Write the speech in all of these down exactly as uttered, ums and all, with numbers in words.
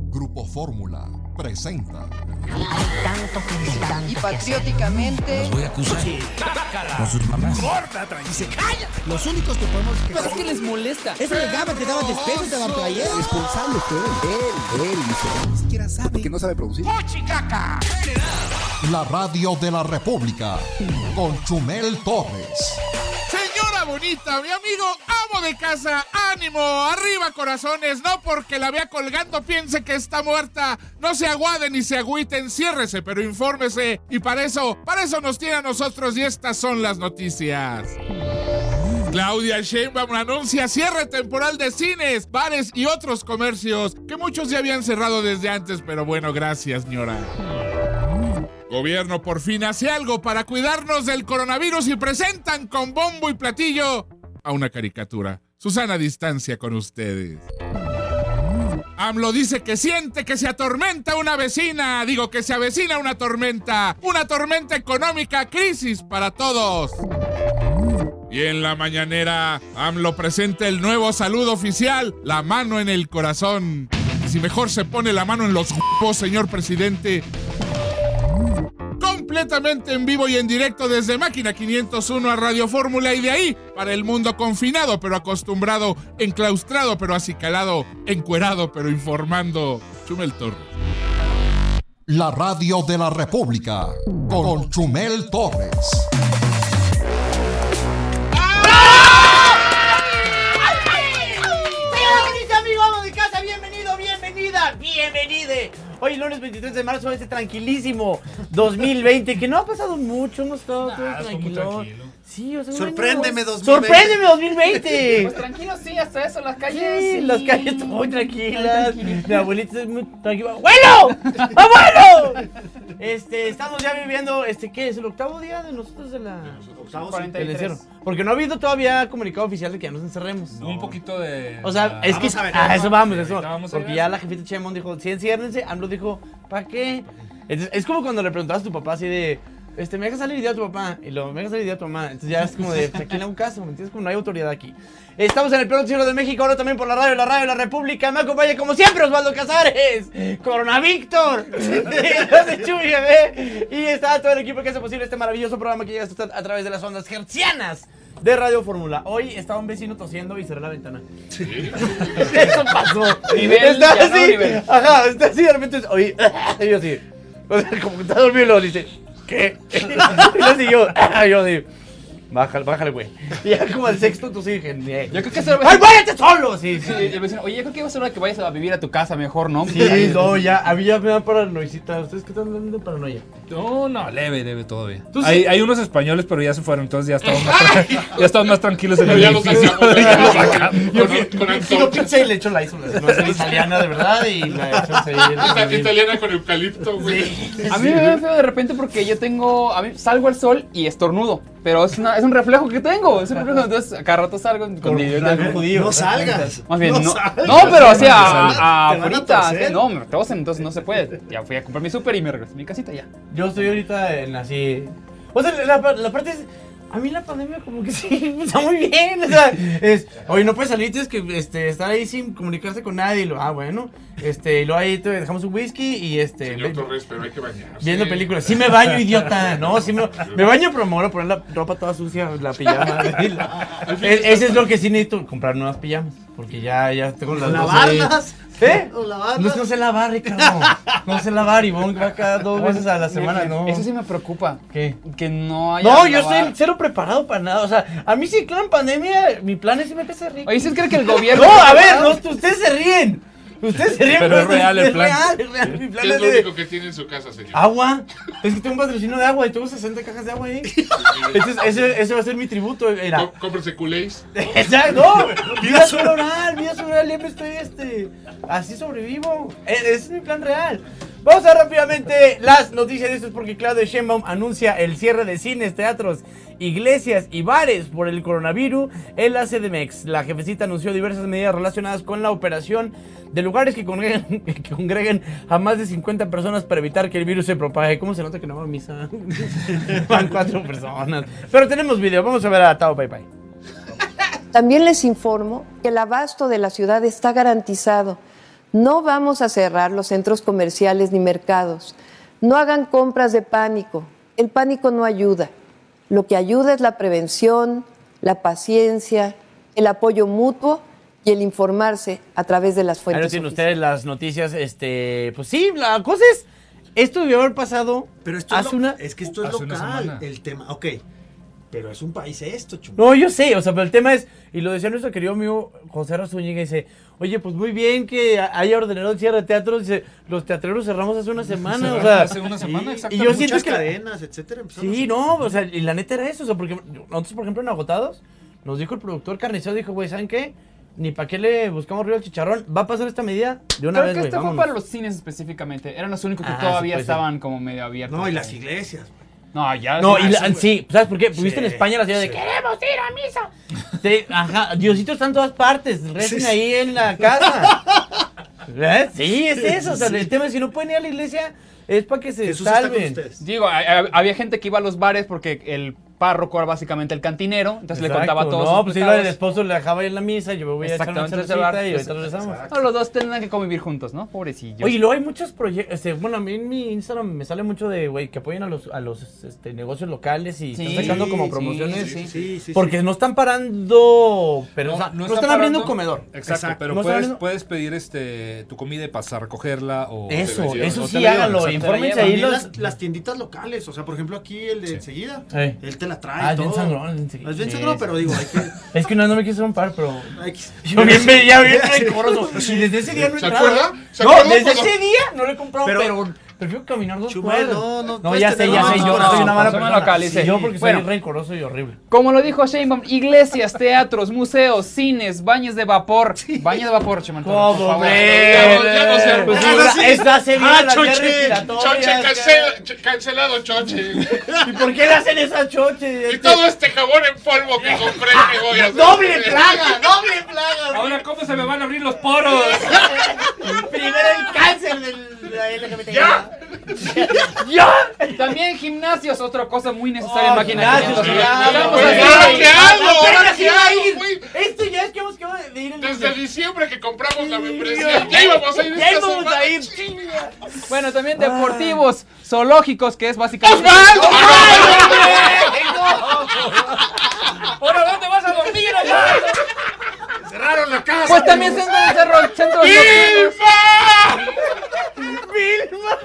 Grupo Fórmula presenta. Tanto que tanto y patrióticamente los voy a acusar con sus mamás. Gorda, y se calla. Los únicos que podemos quejar. Pero es que les molesta. Eso le daba, te daban despecho, te daban playera. Responsable fue él, él hizo. Ni siquiera sabe. Que no sabe producir. ¡Mochicaca! La radio de la República con Chumel Torres. Señora bonita, mi amigo amo de casa, ánimo, arriba corazones, no porque la vea colgando piense que está muerta, no se aguaden ni se agüiten, enciérrese, pero infórmese, y para eso, para eso nos tiene a nosotros y estas son las noticias. Claudia Sheinbaum anuncia cierre temporal de cines, bares y otros comercios, que muchos ya habían cerrado desde antes, pero bueno, gracias, señora. Gobierno por fin hace algo para cuidarnos del coronavirus y presentan con bombo y platillo a una caricatura. Susana Distancia con ustedes. AMLO dice que siente que se atormenta una vecina, digo que se avecina una tormenta, una tormenta económica, crisis para todos. Y en la mañanera, AMLO presenta el nuevo saludo oficial, la mano en el corazón. Y si mejor se pone la mano en los huevos, señor presidente. Completamente en vivo y en directo desde Máquina quinientos uno a Radio Fórmula y de ahí para el mundo confinado pero acostumbrado, enclaustrado pero acicalado, encuerado pero informando. Chumel Torres. La radio de la República con Chumel Torres. Bienvenide. Hoy lunes veintitrés de marzo, este tranquilísimo dos mil veinte, que no ha pasado mucho, hemos estado nah, todos tranquilos. Sí, o sea, sorpréndeme bueno, dos mil veinte. Sorpréndeme dos mil veinte. Pues tranquilo, sí, hasta eso, las calles. Sí, sí. las calles están muy tranquilas. Mi abuelita es muy tranquila. ¡Abuelo! ¡Abuelo! Este, estamos ya viviendo, este, ¿qué es? ¿El octavo día de nosotros de la... Octavo, cuarenta y tres. Porque no ha habido todavía comunicado oficial de que ya nos encerremos. No. Un poquito de... O sea, es que... Vamos a ver, a eso vamos, eso. Vamos Porque ya la jefita Chemón dijo, sí, enciérrense. AMLO dijo, ¿para qué? Entonces, es como cuando le preguntabas a tu papá así de... Este, me deja salir idea a tu papá y luego me deja salir idea a tu mamá. Entonces ya es como de, pues, aquí en un caso, ¿me entiendes? Como no hay autoridad aquí. Estamos en el peor noticiero de México, ahora también por la radio, la radio de la República. Me acompaña como siempre Osvaldo Casares, Corona Víctor, de Chuy, bebé. Y está todo el equipo que hace posible este maravilloso programa que llega hasta a través de las ondas hertzianas de Radio Fórmula. Hoy estaba un vecino tosiendo y cerré la ventana. Sí. Eso pasó. Nivel, está ya, así, no, nivel. Ajá, está así, de repente, oye, y yo así, o sea, como que está dormido y luego dice, ¿qué? Y así yo, yo así, bájale, bájale, güey. Y ya como el sexto, tú sí dije, yo creo que se ¡ay, váyate solo! Sí, sí. Sí, el vecino, oye, yo creo que va a ser hora que vayas a vivir a tu casa mejor, ¿no? Sí, no, ya, a mí ya me da paranoicita. ¿Ustedes qué están dando de paranoia? No, no, leve, leve todavía. ¿Tú sí? Hay, hay unos españoles, pero ya se fueron, entonces ya estamos más, tra- ya estamos más tranquilos en el Ya los edificio. sacamos, ya los sacamos. Yo, Con- con yo antorchas. pensé y le echo la hizo la italiana de verdad y la hecho Ita- Italiana con eucalipto, güey. A mí me ve feo de repente porque yo tengo, a mí salgo al sol y estornudo, pero es, una, es un reflejo que tengo, es un reflejo, entonces cada rato salgo con mi judío. No salgas. Más bien, no, no, salgas. no, pero o sea, Te van a, a afuera, toser. no, me tosen, entonces no se puede. Ya fui a comprar mi súper y me regresé a mi casita ya. Yo estoy ahorita en así. O sea, la, la parte es. A mí la pandemia como que sí, está muy bien, o sea, es, oye, no puedes salir, tienes que este, estar ahí sin comunicarse con nadie, y lo, ah, bueno, este, y luego ahí te dejamos un whisky y este... Señor ve- Torres, pero hay que bañarse. Viendo películas, sí me baño, idiota, no, sí me, me baño, pero me voy a poner la ropa toda sucia, la pijama, es, ese es lo que sí necesito, comprar nuevas pijamas, porque ya, ya tengo las dos ahí. ¿Lavarlas? ¿Eh? ¿O lavarlas? No, no sé lavar, Ricardo, no sé lavar, Ivonne va cada dos veces a la semana, no. Eso sí me preocupa. ¿Qué? Que no haya. No, yo lavar. estoy cero preparado para nada. O sea, a mí sí, claro, en pandemia, mi plan es irme a casa rico. Oye, ¿sí cree que el gobierno? No, está a ver, preparado? no, ustedes se ríen. Ustedes se ríen, Pero es real el plan. Es real, es real. Mi plan ¿Qué es es lo de único que tiene en su casa, señor? agua. Es que tengo un patrocinio de agua y tengo sesenta cajas de agua ahí. Entonces, ese, ese va a ser mi tributo. Era. Com- Cómprese Kool-Aid. Exacto, no, vida sobrenatural, vida sobrenatural, siempre estoy este, así sobrevivo, e- ese es mi plan real. Vamos a ver rápidamente las noticias de esto, es porque Claudia Sheinbaum anuncia el cierre de cines, teatros, iglesias y bares por el coronavirus en la C D M X. La jefecita anunció diversas medidas relacionadas con la operación de lugares que congreguen, que congreguen a más de cincuenta personas para evitar que el virus se propague. ¿Cómo se nota que no va a misa? Van cuatro personas. Pero tenemos video, vamos a ver a Tao Pai Pai. También les informo que el abasto de la ciudad está garantizado. No vamos a cerrar los centros comerciales ni mercados. No hagan compras de pánico. El pánico no ayuda. Lo que ayuda es la prevención, la paciencia, el apoyo mutuo y el informarse a través de las fuentes. Ahora tienen ustedes las noticias, este, pues sí, la cosa es, esto debió haber pasado Pero esto hace es, lo, una... es que esto es hace una local, semana. el tema. Ok, pero es un país esto, chum. No, yo sé, o sea, pero el tema es, y lo decía nuestro querido amigo José Razúñiga, dice, oye, pues muy bien que haya ordenado el cierre de teatros, dice, los teatreros cerramos hace una semana, o sea, hace una semana, y, exactamente. y yo Muchas siento que... cadenas, etcétera. empezaron a Sí, hacer- no, o sea, y la neta era eso, o sea, porque nosotros, por ejemplo, en Agotados, nos dijo el productor carnicero, dijo, güey, ¿saben qué? Ni para qué le buscamos ruido al chicharrón, va a pasar esta medida de una Creo vez, que güey, esto fue vámonos. para los cines específicamente. Eran los únicos que Ah, sí, todavía puede ser. estaban como medio abiertos. No, y las iglesias, güey. No, ya. No, ya, y la- sí, güey. sí, ¿sabes por qué? Porque viste en Sí, España la ciudad de sí. queremos ir a misa. Sí, ajá, Diosito está en todas partes, recen Sí, sí. ahí en la casa. ¿Ves? Sí, es eso, o sea, el tema es si no pueden ir a la iglesia es para que se Jesús está con salven. ustedes. Digo, a- a- había gente que iba a los bares porque el párroco era básicamente el cantinero, entonces le Exacto, contaba todos no, sus pues iba el pecados. esposo, le dejaba ir en la misa, yo me voy a echar una Exactamente, cervecita ese bar. y ahorita regresamos. No, los dos tendrán que convivir juntos, ¿no? Pobrecillos. Oye, y luego hay muchos proyectos, este, bueno, a mí en mi Instagram me sale mucho de, güey, que apoyen a los, a los este, negocios locales y Sí, están sacando como sí, promociones. sí, Sí, sí, Porque sí. no están parando, pero o sea, no, están abriendo parando. un comedor. Exacto, Exacto. pero No están puedes, abriendo- puedes pedir este tu comida y pasar a recogerla o Eso, te la llevan, eso o te sí, la llevan, háganlo, exacto. infórmense llevan. ahí También los... las, las tienditas locales, o sea, por ejemplo, aquí el de enseguida, Ey. él te la trae. Ah, y es bien todo. sangrón, enseguida. Es bien Sí, sangrón, sí. pero digo, hay que. Es que una vez no me quiso rompar, pero... hay que- Yo bien, ya bien rencoroso. Y desde ese día no he ¿Se entrado. acuerda? ¿Se No, acuerda desde cuando- ese día no le he comprado, pero, Pero- prefiero caminar dos Chumel, cuadras. no, no No, puedes ya sé, tener ya sé, más yo corazón. soy una mala Persona persona. local, dice. Yo porque Bueno. soy rencoroso y horrible. Como lo dijo Sheinbaum, iglesias, teatros, museos, cines, baños de vapor. Baño de vapor, Chema Antonio, por ¿Cómo, favor. hombre? Ya no- ya no se- Pues sí, Ahora sí. esta se viene Ah, las vías choche. respiratorias. Choche, cancela- ch- cancelado, Choche. ¿Y por qué le hacen esa choche? Y todo este jabón en polvo que compré que voy a hacer. ¡Doble plaga! ¡Doble plaga! Ahora, ¿cómo se me van a abrir los poros? Primero el cáncer del de la L G B T. ¡Ya! ¡Ya! También gimnasios, otra cosa muy necesaria en Oh, máquina gimnasios, quinientos. ya, Estamos güey. así. ¿Ahora qué hago? ¿Ahora Apenas qué iba a hago, ir. güey? Esto ya es que hemos quedado de ir el Desde diciembre que compramos la Dios. membresía. Ya íbamos a ir Ya esta íbamos semana. a ir, chinga. Bueno, también deportivos, zoológicos, que es básicamente... ¿Ahora dónde vas a dormir allá? Cerraron la casa. Pues también centros de cerro- centros nocturnos. Vilma.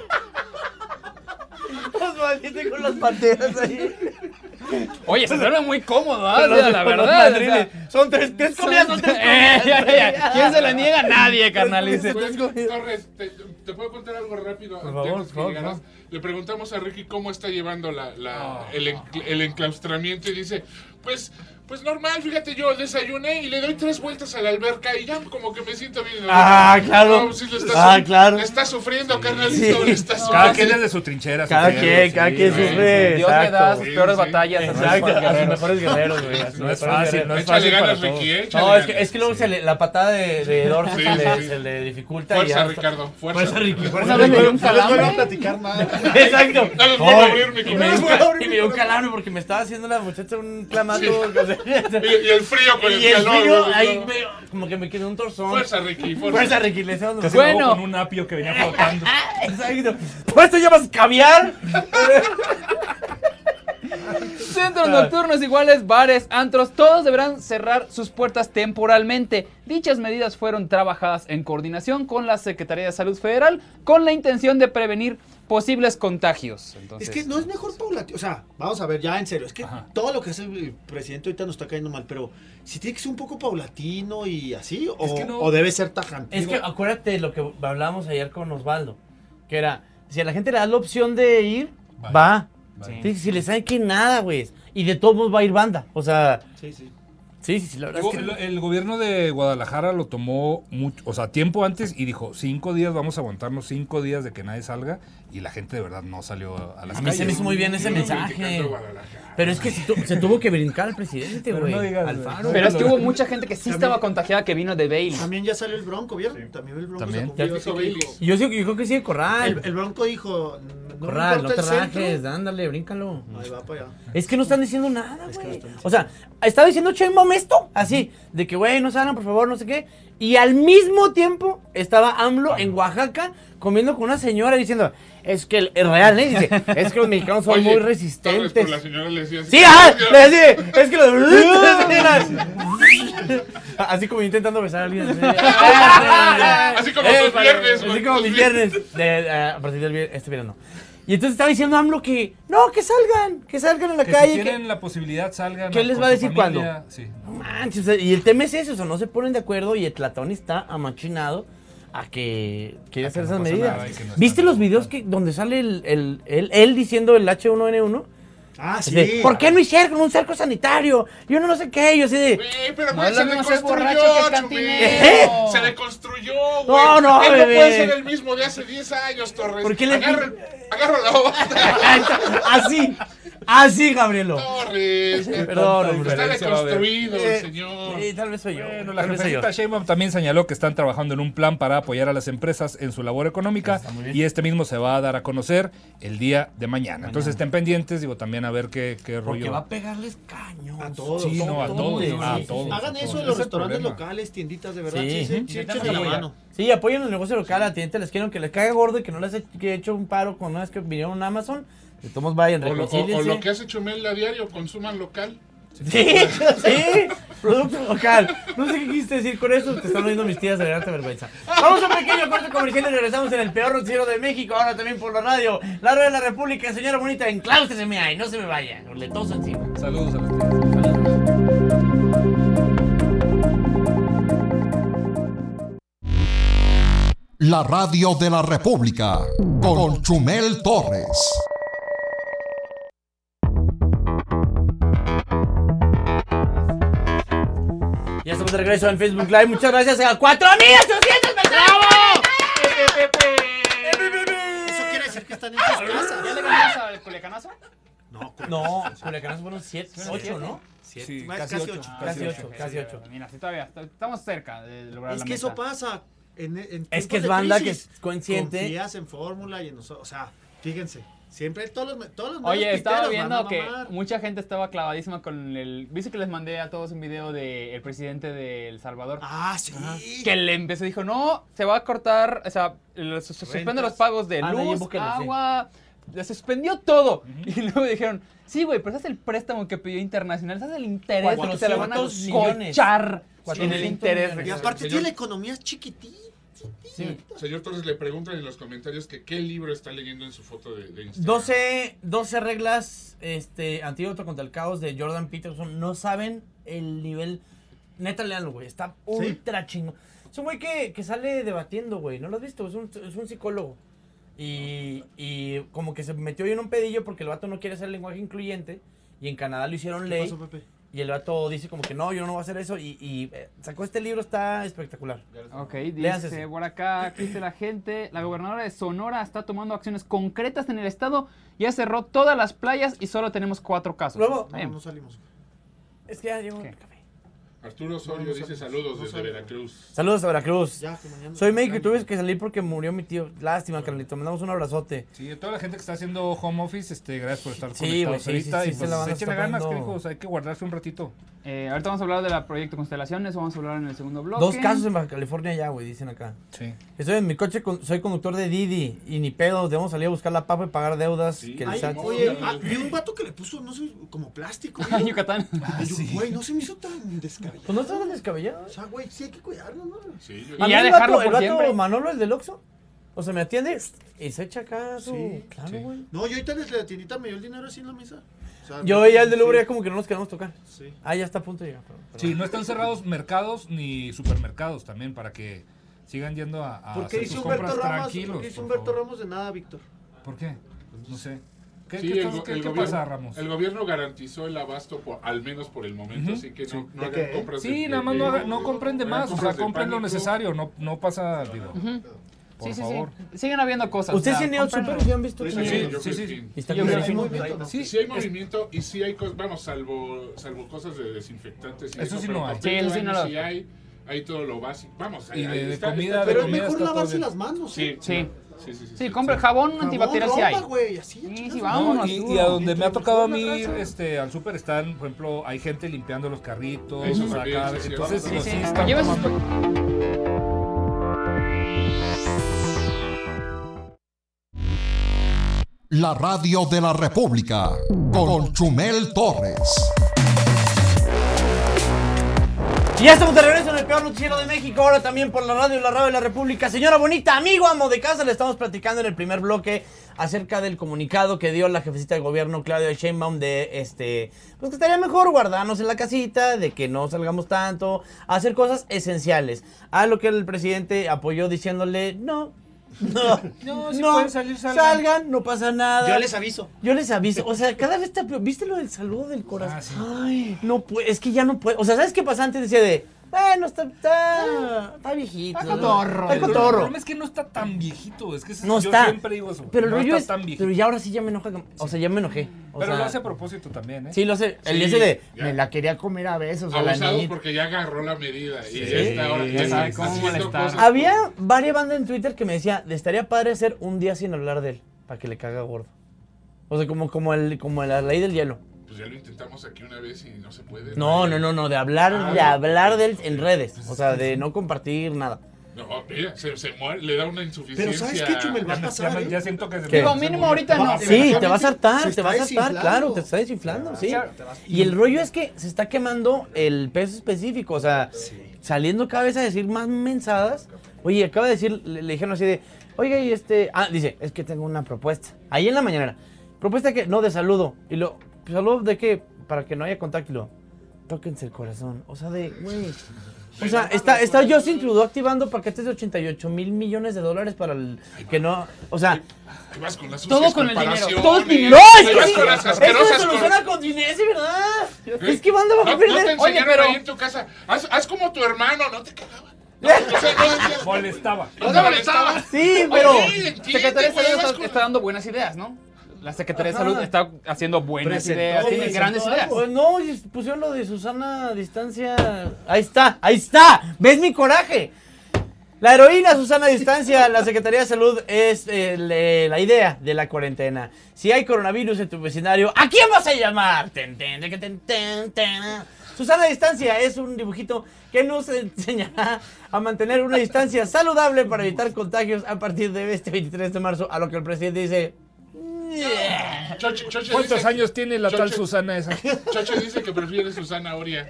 Osvaldito con las panteras ahí. Oye, se duerme muy cómodo, ¿ah? Con los- la con los verdad. o madriles. sea, Son tres, tres comidas, son tres Eh, comidas. ya, ya, ya. ¿Quién se la niega? Nadie, carnal. Dice. Pues, Torres, te, te puedo contar algo rápido Por antes favor, que por llegaras? favor. Le preguntamos a Ricky cómo está llevando la, la, el, encl- el enclaustramiento y dice, pues, pues normal, fíjate, yo desayuné y le doy tres vueltas a la alberca y ya como que me siento bien. Ah, claro. No, sí, le está Ah, su- claro. Le está sufriendo, carnalito, Sí. le está Cada sufriendo. quien es de su trinchera. Cada su quien, guerrero, cada sí, quien güey, sufre. Dios le da Exacto. sus Sí, peores sí. batallas. a sus Exacto, a sus guerreros. mejores guerreros, güey. a sus No es mejores fácil, guerreros. no es Échale fácil ganas, para Ricky, todos. eh, échale No, es que, ganas. es que luego se le, la patada de, de Dorso Sí, se, le, sí. se le dificulta. y Fuerza, ya Ricardo, fuerza. Fuerza, Ricky. Una Fuerza, vez me dio un Ricky. No les vuelvo a calambre. platicar nada. Exacto. No les vuelvo a Ay, abrir mi y me corazón. dio un ca- y me dio un calambre porque me estaba haciendo la muchacha un clamato. Y, y el frío con el Y el calor. frío, güey, ahí no. me- como que me quedó un torzón. Fuerza, Ricky, fuerza. Fuerza, Ricky. Le decía Casi Bueno. me hago con un apio que venía flotando. Exacto. ¿Pues esto llamas caviar? Centros nocturnos iguales, bares, antros, todos deberán cerrar sus puertas temporalmente. Dichas medidas fueron trabajadas en coordinación con la Secretaría de Salud Federal con la intención de prevenir posibles contagios. Entonces, Es que no es mejor paulatino. O sea, vamos a ver, ya en serio. Es que Ajá. todo lo que hace el presidente ahorita nos está cayendo mal, pero si tiene que ser un poco paulatino y así, o, Es que no- o debe ser tajante. Es que acuérdate de lo que hablábamos ayer con Osvaldo, que era, si a la gente le das la opción de ir, Vaya. va. Vaya. Sí, si le sabe que nada, güey. Y de todos modos va a ir banda. O sea, Sí, sí. sí, sí, sí, la verdad Digo, es que... el, el gobierno de Guadalajara lo tomó mucho, o sea, tiempo antes y dijo, cinco días, vamos a aguantarnos cinco días de que nadie salga y la gente de verdad no salió a las A mí calles. se me hizo muy bien ese Yo mensaje. criticando Guadalajara. Pero es que se, tu- se tuvo que brincar al presidente, Pero güey. no digas, Alfaro. güey. pero es que hubo mucha gente que sí También- estaba contagiada que vino de Bailey. También ya salió el Bronco, ¿vieron? También el Bronco También. se confió, Ya así hizo que Bailey. dijo- Y yo, sí- yo creo que sí de Corral. el, el Bronco dijo, Corral, no te importa el centro. rajes, ándale, bríncalo. Ahí va para allá. Es que no están diciendo nada, Es que no güey. están diciendo O sea, estaba diciendo Sheinbaum esto, así, de que, güey, no salgan, por favor, no sé qué. Y al mismo tiempo estaba AMLO en Oaxaca comiendo con una señora diciendo, es que el, es real, ¿eh? Dice, es que los mexicanos son Oye, muy Torres, resistentes. pero la señora le decía así. Sí, ajá, le decía, es que los... Así como yo intentando besar a alguien. Así como tus viernes, güey, Así como tus mis viernes. De, eh, a partir del viernes, este viernes no. Y entonces estaba diciendo AMLO que, no, que salgan, que salgan a la Que calle. si que- tienen la posibilidad salgan. ¿Qué les con va a su decir familia. cuándo? Sí. No manches, o sea, y el tema es eso, o sea, no se ponen de acuerdo y el Tlatón está amachinado a que quiere A hacer que esas no pasa medidas. nada y que no ¿Viste están los videos que donde sale el, el, el- él diciendo el H uno N uno? Ah, sí. De, ¿por qué no hicieron un cerco sanitario? Yo no, no sé qué, yo así de... Güey, pero No güey, es se lo mismo ser deconstruyó, borracho que Chumel. cantinero. Se deconstruyó, güey. No, no, Él no bebé. puede ser el mismo de hace diez años, Torres. ¿Por qué le- Agarra, agarra la bota. Así, así, Gabrielo. Torres. que Perdón, hombre. Está Referencia va a haber. deconstruido el Eh, señor. Sí, tal vez soy yo. Bueno, la tal vez soy yo. jefecita Sheinbaum también señaló que están trabajando en un plan para apoyar a las empresas en su labor económica Está muy bien. y este mismo se va a dar a conocer el día de mañana. Entonces estén pendientes, digo, también a ver qué, qué Porque rollo. va a pegarles caños. A todos. Sí, no, a todos, sí, a sí, todos. sí. Hagan a eso todos. en los Ese es el restaurantes problema. locales, tienditas, de verdad. Sí, Sí, sí, sí, sí, sí, échense sí. la mano. Sí, apoyen el negocio local, a clientes les quieren que les caiga gordo y que no les he que he hecho un paro con una vez que vinieron a Amazon. De todos vayan, O lo, o- o reconcíliense. lo que hace Chumel a diario, consuman local. Sí, sí, producto local. No sé qué quisiste decir con eso, te están oyendo mis tías de verdad, vergüenza. Vamos a un pequeño corte comercial y regresamos en el peor noticiero de México, ahora también por la radio. La radio de la República, señora bonita, encláusteseme ahí, no se me vaya, le toso encima. Saludos a las tías. La radio de la República con Chumel Torres. Ya estamos de regreso en Facebook Live, muchas gracias a cuatro mil ochocientos personas. Eso quiere decir que están en sus casas. ¿Ya le ganamos al Culiacanazo? No, No, Culiacanazo fueron siete, ocho, ¿no? Sí, Más, casi, casi ocho. ocho. Casi ocho, casi ocho. Mira, sí, todavía está- estamos cerca de lograr Es la que eso meta. pasa. En, en Es que tiempos es de banda que crisis, es consciente. Confías en fórmula y en nosotros. O sea, fíjense. Siempre todos los, todos los Oye, medios estaba piteros van a viendo que mamar. mucha gente estaba clavadísima con el... ¿Viste que les mandé a todos un video del presidente de El Salvador? Ah, sí. Que le empezó, dijo, no, se va a cortar, o sea, le- se se suspende Rentas. los pagos de Ah, Nayib luz, Bukele, sí. agua, le suspendió todo. Y luego dijeron, sí, güey, pero ese es el préstamo que pidió internacional, ese es el interés de que se la van a cuatrocientos millones. cochar en el cuatrocientos interés. millones. Y aparte Señor- tiene la economía es chiquitita. Sí. Señor Torres, le preguntan en los comentarios que qué libro está leyendo en su foto de, de Instagram. doce, doce reglas, este, antídoto contra el caos de Jordan Peterson. No saben el nivel. Neta, leanlo, güey. Está ultra chingón. Es un güey que, que sale debatiendo, güey. ¿No lo has visto? Es un, es un psicólogo. Y, y como que se metió ahí en un pedillo porque el vato no quiere hacer lenguaje incluyente. Y en Canadá lo hicieron ¿Qué ley. pasó, Pepe? Y el vato dice como que no, yo no voy a hacer eso. Y, y eh, sacó este libro, está espectacular. Ok, Léanse dice ese. por acá, aquí dice la gente, la gobernadora de Sonora está tomando acciones concretas en el estado, ya cerró todas las playas y solo tenemos cuatro casos. Luego- No, Bien. no salimos. Es que ya llegó ¿Qué? el café. Arturo Osorio No, no dice sabemos, saludos no desde sabemos. Veracruz. Saludos a Veracruz. Ya, que mañana. Soy médico y tuve que salir porque murió mi tío. Lástima, Carlito. Mandamos un abrazote. Sí, a toda la gente que está haciendo home office, este, gracias por estar Sí, conectados güey, sí, ahorita. sí, y sí, pues se la van a échenle estar ganas, que poniendo- hijos, hay que guardarse un ratito. Eh, ahorita vamos a hablar del proyecto Constelaciones, vamos a hablar en el segundo bloque. Dos casos en Baja California ya, güey, dicen acá. Sí. Estoy en mi coche, con- soy conductor de Didi y ni pedo, debemos salir a buscar la papa y pagar deudas. Sí. Que el Ay, SAT- oye, ah, vi un vato que le puso, no sé, como plástico. En Yucatán. Y yo, güey, no se me hizo tan descabellado. Pues no estás descabellado. O sea, güey, sí hay que cuidarnos, ¿no? Sí, yo Y A mí ya el dejarlo vato, el por vato siempre. Manolo, el del Oxxo, o sea, me atiende y se echa acá su... Sí, claro, sí. güey. No, yo ahorita desde la tiendita me dio el dinero así en la mesa. O sea, Yo no- y el del Uber sí, ya como que no nos queremos tocar. Sí. Ah, ya está a punto de llegar. pero- pero- Sí, no están cerrados mercados ni supermercados también para que sigan yendo a, a ¿Por qué hacer dice sus Humberto compras Ramos? tranquilos. ¿Por qué dice por Humberto favor. Ramos de nada, Víctor? ¿Por qué? No sé. ¿Qué, Sí, qué el, pasa, go- qué- el qué gobierno, pasa, Ramos? el gobierno garantizó el abasto por, al menos por el momento, Ujú, así que no, sí. no ¿De hagan qué? compras de- Sí, de- nada más de- no, haga- no compren de hagan más, o sea, compras de compren lo pánico. necesario, no, no pasa, digo, por Sí, sí, favor. sí. Siguen habiendo cosas. ¿Ustedes o sea, sí han ido al compren- súper y han visto? Sí, que- sí, Sí, yo sí, creo sí. que Y está Yo creo que clarísimo. Sí, sí hay movimiento y sí hay cosas, vamos, salvo, salvo cosas de desinfectantes. y Eso sí pero no hay. papel Sí, eso de sí no baño lo- sí hay, hay todo lo básico. Vamos, Y ahí- de- ahí de está- comida, está- de Pero es comida mejor está todo lavarse bien. las manos. Sí, ¿eh? Sí. Sí, sí, sí. Sí, compra jabón antibacterial sí hay. Güey, así, sí, sí, vámonos. No, y, y a donde me ha tocado a mí, este, al súper están, por ejemplo, hay gente limpiando los carritos. Eso o sea, también, cada- sí, sí, entonces, sí, sí, sí. sí, están Lleva sus- tomando- La radio de la República con Chumel Torres. Y ya estamos de regreso en el peor noticiero de México, ahora también por la radio, la radio de la República. Señora bonita, amigo, amo de casa, le estamos platicando en el primer bloque acerca del comunicado que dio la jefecita de gobierno, Claudia Sheinbaum, de este, pues que estaría mejor guardarnos en la casita, de que no salgamos tanto, a hacer cosas esenciales. A lo que el presidente apoyó diciéndole, no, no, No, si no, pueden salir, salgan. salgan, no pasa nada. Yo les aviso. Yo les aviso, o sea, cada vez te... ¿Viste lo del saludo del corazón? Ah, sí. Ay, no puede, es que ya no puede. O sea, ¿sabes qué pasa antes? Decía de, bueno, está, está, está viejito. Está cotorro. Está El cotorro. problema es que no está tan viejito, es que No yo está. siempre digo eso. Pero el no rollo está es, tan viejito. pero ya ahora sí ya me enoja, o sea, ya me enojé. O Pero sea, lo hace a propósito también, ¿eh? sí, lo sé. El Sí, ese de, ya. me la quería comer a besos a la Abusados niñita. porque ya agarró la medida. Y Sí, ya está ahora ya ya sabe está cómo haciendo molestar. cosas. Había varias bandas en Twitter que me decía, le estaría padre hacer un día sin hablar de él, para que le caga gordo. O sea, como, como, el, como la ley del hielo. Pues ya lo intentamos aquí una vez y no se puede. No, no, no, no, de hablar, Ah, de no. hablar de él en redes. O sea, de no compartir nada. No, mira, se, se muere, le da una insuficiencia. Pero ¿sabes qué, Chumel? Va a Ya, pasar, me- ¿eh? ya siento que se ¿Qué? me- Digo, se mínimo me- ahorita no. Sí, te vas a hartar, Se te está vas a hartar, desinflando. claro, te está desinflando, sí. Claro. Y el rollo es que se está quemando el peso específico, o sea, saliendo cada vez a decir más mensadas. Oye, acaba de decir, le, le dijeron así de, oiga, y este, ah, dice, es que tengo una propuesta. Ahí en la mañana, propuesta que, no, de saludo. Y lo, ¿saludo de qué? Para que no haya contacto. Y lo, tóquense el corazón. O sea, de, güey. O sea, está, está Justin Trudeau activando paquetes de ochenta y ocho mil millones de dólares para el que no, o sea, Ahí vas con las Todo sucias con el dinero, comparaciones. todo es dinero. no, es Ahí que vas sí, con las esto se asquerosas soluciona con dinero, ¿sí, verdad? Es que banda No, bajo no te perder. enseñaron pero- ahí en tu casa. Haz, haz como tu hermano, no te quedaba. No, o sea, no decías- Molestaba. no te molestaba. Sí, pero Oye, entiende, Secretaría de güey, Salud vas está, con- está dando buenas ideas, ¿no? La Secretaría de Ajá. Salud está haciendo buenas Presentó, ideas, tiene presentó grandes algo. ideas. Pues no, y pusieron lo de Susana a distancia. Ahí está, ahí está. ¿Ves mi coraje? La heroína Susana a distancia, la Secretaría de Salud es eh, le- la idea de la cuarentena. Si hay coronavirus en tu vecindario, ¿a quién vas a llamar? Ten, ten, ten, ten, ten, ten. Susana a distancia es un dibujito que nos enseñará a mantener una distancia saludable para evitar contagios a partir de este veintitrés de marzo, a lo que el presidente dice... "Yeah". Choche- Choche ¿Cuántos dice- años tiene la tal Choche- Susana esa? Choche dice que prefiere Susana Oria.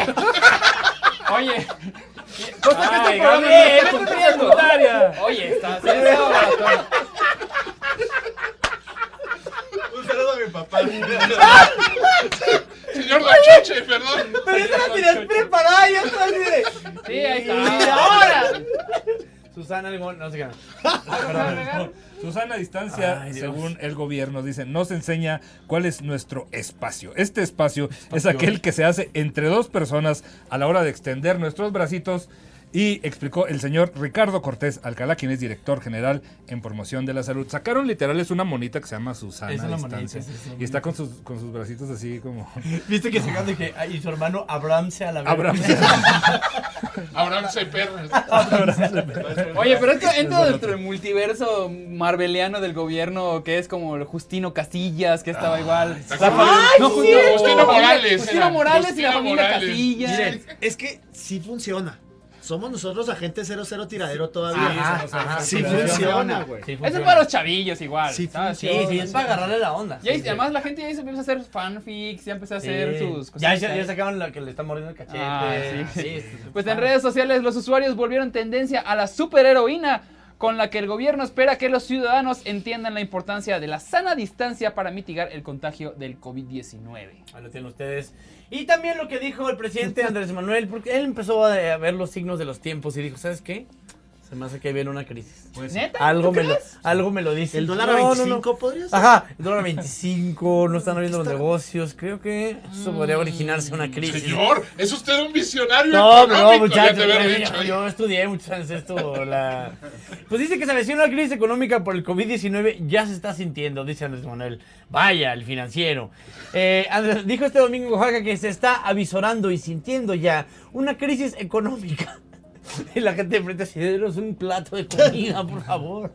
Oye, Cosa que este Ay, programa Gabriel, no está vete cumpliendo. secundaria. Oye, está se está barato. Un saludo a mi papá. Señor Don Choche, perdón. Pero esta la tenías preparada, ya está así de... Sí, ahí Y está. ahora... Susana Limón, no sé qué. Susana a distancia, Ay, Dios. según el gobierno, dice, nos enseña cuál es nuestro espacio. Este espacio es aquel que se hace entre dos personas a la hora de extender nuestros bracitos. Y explicó el señor Ricardo Cortés Alcalá, quien es director general en promoción de la salud. Sacaron literal, es una monita que se llama Susana Es a una distancia. monita, sí, sí. Y está con sus, con sus bracitos así como... Viste que sacan de que... Y su hermano Abraham se a la verga. Abraham. Abraham se perra. Oye, pero esto entra dentro del multiverso marveliano del gobierno, que es como el Justino Casillas, que estaba igual. ¿te La acuerdas? fa- no, sí, Justino, Justino Morales Justino era. Morales y Justino la familia Morales. Casillas. Miren, es que sí funciona. Somos nosotros agente cero cero tiradero todavía. Ajá, Ajá, ajá, sí sí funciona, güey. Sí, Eso es funciona. para los chavillos igual. Sí, ¿sabes? Sí, sí, es para agarrarle la onda. Y ahí- Sí, además la gente ya se empieza a hacer fanfics, ya empezó a hacer sí. sus Ya, cositas. ya, ya sacaron la que le está mordiendo el cachete. Ah, sí. sí, sí, sí. Pues en redes sociales los usuarios volvieron tendencia a la superheroína, con la que el gobierno espera que los ciudadanos entiendan la importancia de la sana distancia para mitigar el contagio del COVID diecinueve. Ahí lo tienen ustedes. Y también lo que dijo el presidente Andrés Manuel, porque él empezó a a ver los signos de los tiempos y dijo, ¿sabes qué? Se me hace que viene una crisis. Pues, ¿Neta? Algo ¿Tú me, lo, crees? algo me lo dice. ¿El dólar a No, no, no. veinticinco podría ser? Ajá, el dólar a veinticinco, no están abriendo los negocios. Creo que eso podría originarse una crisis. Señor, es usted un visionario No, no, económico, muchachos. ya te había yo- dicho. yo estudié muchos años esto. La... Pues dice que se avecina una crisis económica por el COVID diecinueve. Ya se está sintiendo, dice Andrés Manuel. Vaya, el financiero. Eh, Andrés, dijo este domingo en Oaxaca que se está avisorando y sintiendo ya una crisis económica. Y la gente de frente así, denos un plato de comida, por favor.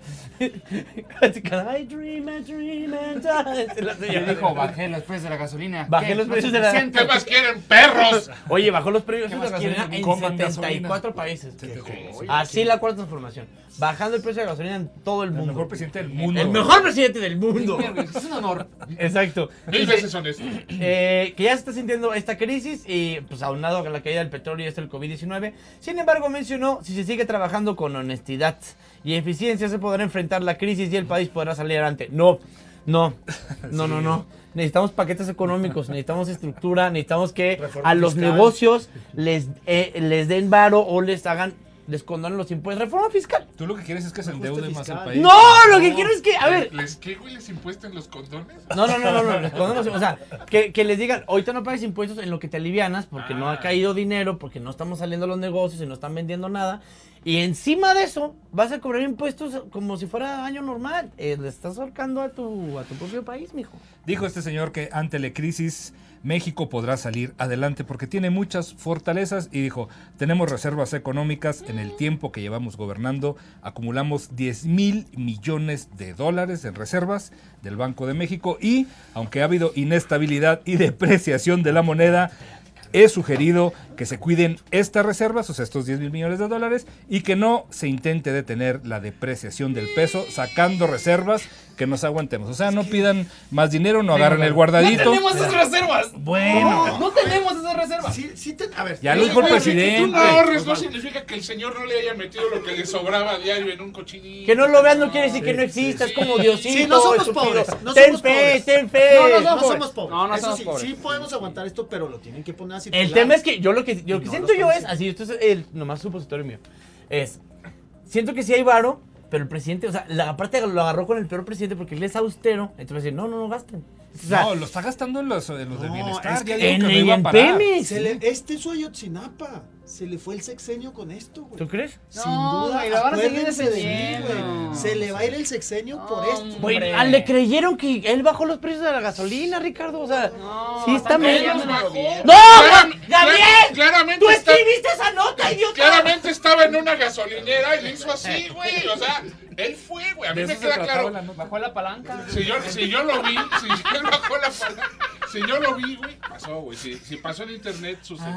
Can I dream a dream and die? La Le señora dijo, bajé los precios de la gasolina. Bajé ¿Qué? los ¿No precios es de la- suficiente? ¿Qué más quieren, perros? Oye, bajó los precios ¿Qué de la más quieren? gasolina en Coman setenta y cuatro gasolina. países. Así la cuarta transformación. Bajando el precio de la gasolina en todo el El mundo. mejor presidente del mundo. El mejor presidente del mundo. Es un honor. Exacto. Mil Dice, veces honesto. eh, que ya se está sintiendo esta crisis y pues aunado a la caída del petróleo y esto del COVID diecinueve. Sin embargo, mencionó, si se sigue trabajando con honestidad y eficiencia se podrá enfrentar la crisis y el país podrá salir adelante. No, no, no, no, no. Necesitamos paquetes económicos, necesitamos estructura, necesitamos que Reforma a los fiscal. negocios les, eh, les den varo o les hagan, les condonen los impuestos. Reforma fiscal. Tú lo que quieres es que se endeude más el fiscal. país. No, lo que quiero es que, a ver, ¿Les qué, güey? ¿Les impuestan los condones? no, no, no, no, no, les ponemos- o sea, que, que les digan, ahorita no pagues impuestos en lo que te alivianas porque no ha caído dinero, porque no estamos saliendo los negocios y no están vendiendo nada. Y encima de eso, vas a cobrar impuestos como si fuera año normal. Eh, le estás ahorcando a tu, a tu propio país, mijo. Dijo este señor que ante la crisis México podrá salir adelante porque tiene muchas fortalezas y dijo, tenemos reservas económicas, en el tiempo que llevamos gobernando acumulamos diez mil millones de dólares en reservas del Banco de México y aunque ha habido inestabilidad y depreciación de la moneda, he sugerido que se cuiden estas reservas, o sea, estos diez mil millones de dólares, y que no se intente detener la depreciación del peso sacando reservas que nos aguantemos. O sea, no pidan más dinero, no agarren el guardadito. ¡No tenemos esas reservas! Bueno. ¡No tenemos esas reservas! Sí, sí te- a ver, Ya lo dijo el Güey, que presidente. tú no ahorres no significa que el señor no le haya metido lo que le sobraba a diario en un cochinito. Que no lo veas no quiere decir que no exista, es como Diosito. Sí, no somos estúpido. pobres, no ten somos fe, pobres. ten fe. No, no no somos somos pobres. No, no Eso somos sí, pobres. sí podemos aguantar esto, pero lo tienen que poner así. El tema es que yo lo que, yo lo que No, siento lo yo es, estamos así, esto es el nomás supositorio mío, es, siento que sí hay varo, pero el presidente, o sea, la, aparte lo agarró con el peor presidente porque él es austero, entonces dice, no, no, no gasten. O sea, No, lo está gastando en los, en los de No, bienestar. es que ya dijo en que no el iba a parar. Pemex. Se le- este es su Ayotzinapa. Se le fue el sexenio con esto, güey. ¿Tú crees? Sin No, duda, güey, la van a seguir acuérdense de mí, defendiendo. güey. Se le va a ir el sexenio por esto. Hombre. Güey, ah, le creyeron que él bajó los precios de la gasolina, Ricardo, o sea, No, sí está están medio... peleando en el bajó. gobierno. ¡No! Claram- ¡Gabriel! clar- claramente ¡Tú está- escribiste esa nota, idiota! Claramente estaba en una gasolinera y le hizo así, güey. O sea, él fue, güey. A mí De me eso se queda trataba claro. la nota. Bajó la palanca. Si yo, si yo lo vi, si yo bajó la palanca, si yo lo vi, güey, pasó, güey. Si, si pasó en internet, sucedió,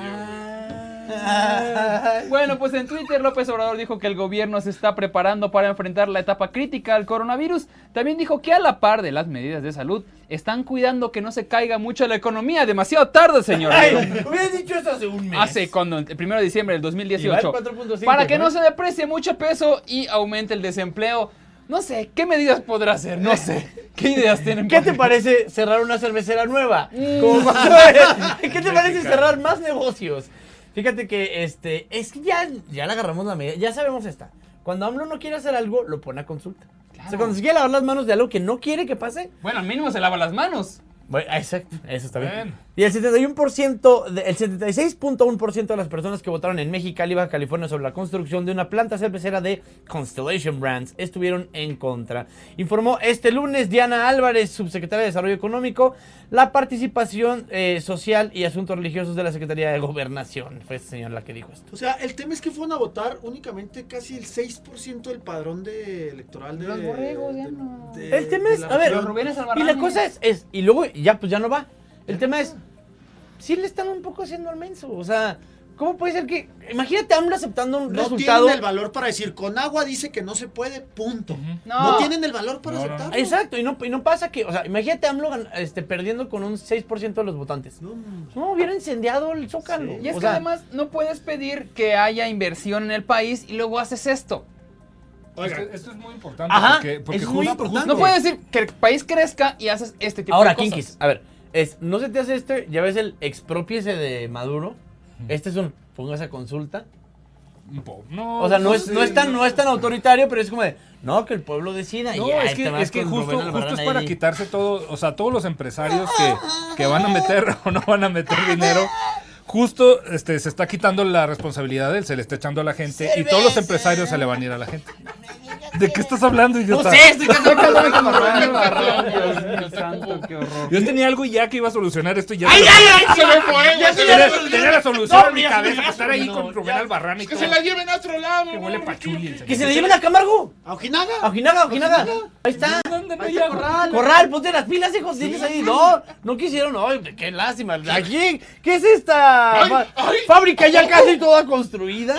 güey. Bueno, pues en Twitter López Obrador dijo que el gobierno se está preparando para enfrentar la etapa crítica al coronavirus. También dijo que a la par de las medidas de salud, están cuidando que no se caiga mucho la economía. Demasiado tarde, señor. Ay, hubieras dicho eso hace un mes. Hace cuando el primero de diciembre del dos mil Y va dieciocho. el cuatro punto cinco, Para que no ¿no? se deprecie mucho peso y aumente el desempleo. No sé, ¿qué medidas podrá hacer? No sé. ¿Qué ideas tienen? ¿Qué te parece cerrar una cervecera nueva? Como cuando- ¿Qué te parece cerrar más negocios? Fíjate que este es que ya, ya le agarramos la medida, ya sabemos esta. Cuando AMLO no quiere hacer algo, lo pone a consulta. O sea, cuando se quiere lavar las manos de algo que no quiere que pase, Bueno, al mínimo se lava las manos. bueno, exacto, eso está bien. Bueno. Y el setenta y uno por ciento, de- el setenta y seis punto uno por ciento de las personas que votaron en Mexicali, Baja California, sobre la construcción de una planta cervecera de Constellation Brands estuvieron en contra. Informó este lunes Diana Álvarez, subsecretaria de Desarrollo Económico, la participación eh, social y asuntos religiosos de la Secretaría de Gobernación. Fue esta señora la que dijo esto. O sea, el tema es que fueron a votar únicamente casi el seis por ciento del padrón de electoral de... Los borregos, ya de- no. de- El tema de es, la a ver, región. Los Rubénes y Albarrán. la cosa es, es, y luego ya pues ya no va. El tema es, sí le están un poco haciendo al menso, o sea, ¿cómo puede ser que, imagínate a AMLO aceptando un No resultado? tienen el valor para decir, con agua dice que no se puede, punto. No. No, tienen el valor para No, no. aceptarlo. Exacto, y no, y no pasa que, o sea, imagínate a AMLO gan- este, perdiendo con un seis por ciento de los votantes. No, No, hubiera incendiado el Zócalo. Y es o que sea, además no puedes pedir que haya inversión en el país y luego haces esto. Oigan, Esto, esto es muy importante Ajá, porque, porque es muy justo- importante. No puedes decir que el país crezca y haces este tipo ahora, de cosas. Kinkis, a ver, es, no se te hace esto, ya ves el expropiese de Maduro, este es un, póngase a consulta. un po- no, O sea, no, es, sé, no, es tan, no es tan autoritario, pero es como de, no, que el pueblo decida. No, y ya, es que, este es que vas con justo, Rubén Albarrán justo es para ahí. quitarse todo, o sea, todos los empresarios que, que van a meter o no van a meter dinero, justo este, se está quitando la responsabilidad de él, se le está echando a la gente y todos los empresarios se le van a ir a la gente. ¿De qué estás hablando, idiota? No sé, estoy cantando Ay, con camarón, camarón. Dios mío santo, qué horror. Yo tenía algo ya que iba a solucionar esto y ya. ¡Ay, ay, ay! Se me fue. Ya se Tenía, ya- tenía la solución No, en mi ya- cabeza ya- para estar ahí no, con Rubén ya- Albarrán y Que todo. se la lleven a otro lado. Que huele pachuli. el Que señor. se le lleven a Camargo. ¿A Ojinaga? A Ojinaga, a Ojinaga. Ahí está. ¿Dónde no Ahí hay está, agua? Corral. Corral, ponte las pilas, hijos. Tienes ahí. No, no quisieron. Ay, qué lástima. Aquí, ¿qué es esta Ay, fa- ay. fábrica ya casi toda construida?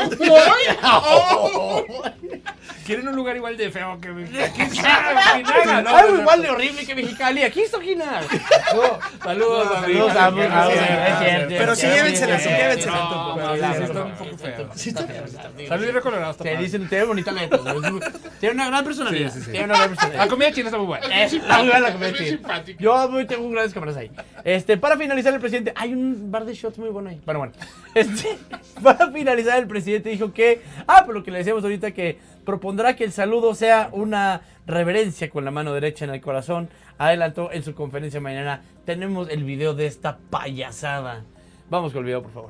Quieren un lugar igual de feo que aquí está, Ojinaga, ¿no? Algo igual de horrible que Mexicali. Aquí está Ojinaga. Saludos, Saludos amigos. a- a- es cierto, Pero es sí, cierto. llévensela, sí, No, llévensela. no, Pero no, sí, no, sí, no, está no, un poco no, feo. sí está feo, sí está feo. Salud y recolorado, está Te padre. dicen, tiene bonita letra. ¿no? Tiene una gran personalidad. Sí, sí, sí. Tiene una gran La personalidad. comida china está muy buena. Es Es la la simpático, comida es china. simpático. Yo muy- tengo grandes cámaras ahí. Este, para finalizar el presidente, hay un bar de shots muy bueno ahí. Bueno, bueno. Este, para finalizar el presidente dijo que, ah, por lo que le decíamos ahorita que propondrá que el saludo sea una reverencia con la mano derecha en el corazón. Adelantó en su conferencia mañana. Tenemos el video de esta payasada. Vamos con el video, por favor.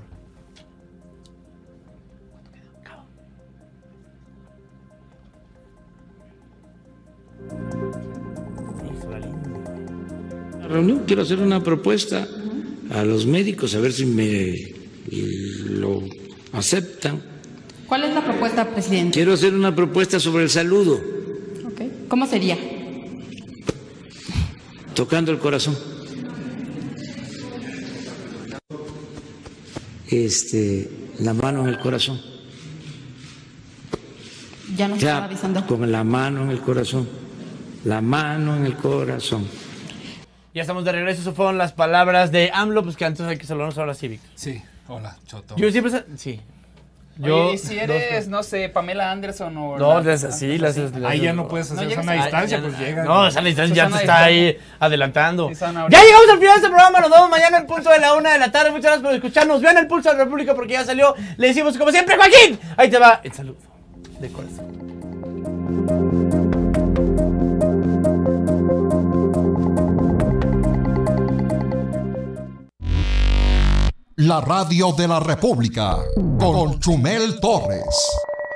Reunión, quiero hacer una propuesta a los médicos, a ver si me lo aceptan. ¿Cuál es la propuesta, presidente? Quiero hacer una propuesta sobre el saludo, Okay. ¿Cómo sería? tocando el corazón. Este, la mano en el corazón. Ya nos estaba Ya, avisando. con la mano en el corazón. La mano en el corazón. Ya estamos de regreso. Esas fueron las palabras de AMLO, pues que antes hay que saludarnos ahora sí, Víctor. Sí, hola, Choto. Yo siempre... sa- Sí. Oye, y si eres, no sé, Pamela Anderson o... No, la- las así, las... las- Ahí ya no puedes No hacer llegas sana a- distancia, ya pues no- llega. No, sana distancia ya te Susana está ahí distancia. adelantando. Susana Ya ahorita. llegamos al final de este programa, nos vemos mañana en punto de la una de la tarde. Muchas gracias por escucharnos. Vean el Pulso de la República porque ya salió. Le decimos como siempre, Joaquín. Ahí te va el saludo de corazón. La radio de la República con Chumel Torres.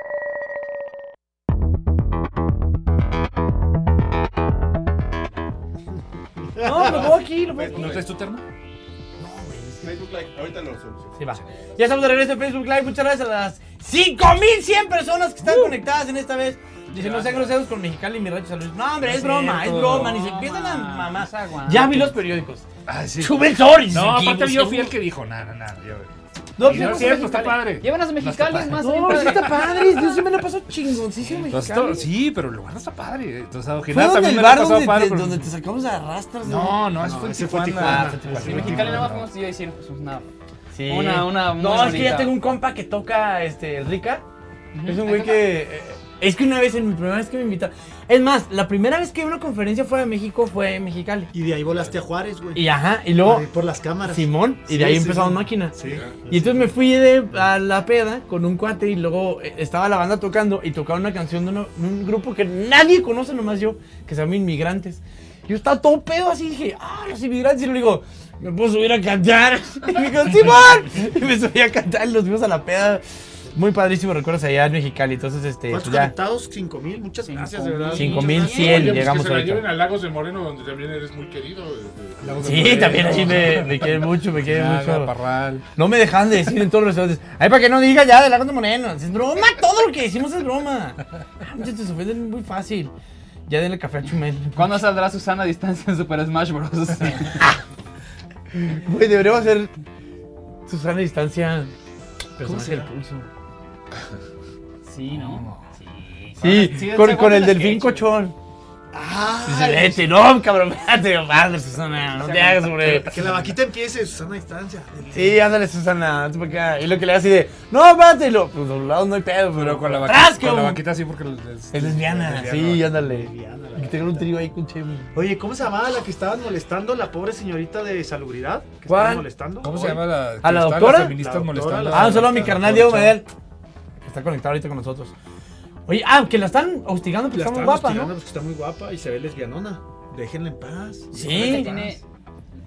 No, lo pongo aquí, lo pongo ¿No aquí. traes tu termo? Facebook Live, ahorita lo soluciono. Sí, va. Ya estamos de regreso en Facebook Live. Muchas gracias a las cinco mil cien personas que están conectadas en esta vez. Dicen, no sean groseros con Mexicali y mi rancho San Luis. No, hombre, es Es broma, es cierto. broma. Ni se empiezan a mamar. se aguanta. Ya vi los periódicos. Ah, sí. Chumel Torres. No, aquí, aparte yo fui seguro. el que dijo, nada, nada. Yo... No, Y no es cierto, está padre. Llévanos a Mexicali, es más, bien No, sí padre. está padre. Yo sí me la paso chingoncísimo Entonces, Mexicali. todo- sí, pero el lugar no está padre. Entonces, a Fue Ojinaga donde también el me la he bar pasado donde, padre, te, pero- donde te sacamos a arrastras. No, no, ese fue en ese fue Tijuana. Tijuana. Ah, fue Tijuana. Sí, Mexicali nada más fuimos y yo hicimos pues, una... Sí. Una, una muy No, es que bonita. ya tengo un compa que toca este, el Rica. Es un Ahí güey toca. que. eh, es que una vez, en mi primera vez que me invitaron. Es más, la primera vez que vi una conferencia fuera de México fue en Mexicali. Y de ahí volaste a Juárez, güey. Y ajá, y luego. Por, por las cámaras. Simón, y de Sí, ahí sí, empezamos sí. máquina. Sí. Y entonces me fui de a la peda con un cuate y luego eh, estaba la banda tocando y tocaba una canción de, uno- de un grupo que nadie conoce, nomás yo, que se llama Inmigrantes. Yo estaba todo pedo así, dije, ah, los inmigrantes. Y le digo, ¿me puedo subir a cantar? Y me dijo, Simón. Y me subí a cantar y los fuimos a la peda. Muy padrísimo, recuerdas allá en Mexicali. Entonces, este, ¿Cuántos pues ya. conectados? cinco mil. Muchas gracias, de verdad. Cinco Muchas mil gracias. cien. Oye, pues llegamos que se la ahorita. lleven a Lagos de Moreno, donde también eres muy querido. eh, Sí, también ahí me, me quieren mucho, me quieren Ojinaga, mucho. Parral. No me dejan de decir en todos los restaurantes. Ay, para que no diga ya de Lagos de Moreno. Es broma, todo lo que decimos es broma. Ah, muchachos, se ofenden muy fácil. Ya denle café a Chumel. ¿Cuándo saldrá Susana a distancia en Super Smash Bros? Güey, deberíamos hacer Susana a distancia. Personaje del será? pulso. Sí, ¿no? Sí, Sí, con, se con el aguanta delfín sketch, cochón. Ah, Excelente, no, cabrón, espérate, madre, Susana, no te hagas sobre. que la vaquita empiece, Susana a distancia. Sí, ándale, Susana, tú para acá. Y lo que le hace así de, no, espérate, y lo, pues los lados no hay pedo, pero, Pero con la atrás, vaquita, con la cabrón. vaquita sí, porque es, Es lesbiana, sí, ándale. Y que tenga un trío ahí con Chemi. Oye, ¿cómo se llamaba la que estaban molestando? La pobre señorita de salubridad. Que ¿Cuál? estaban molestando. ¿Cómo se Hoy. llama la? ¿A la que están doctora? las feministas La doctora, molestando la- Ah, un saludo a mi la- carnal la- Diego la- Medel, que está conectado ahorita con nosotros. Oye, ah, que la están hostigando porque La está muy estaban guapa, hostigando ¿no? porque está muy guapa y se ve lesbianona. Déjenla en paz. Sí. Tiene...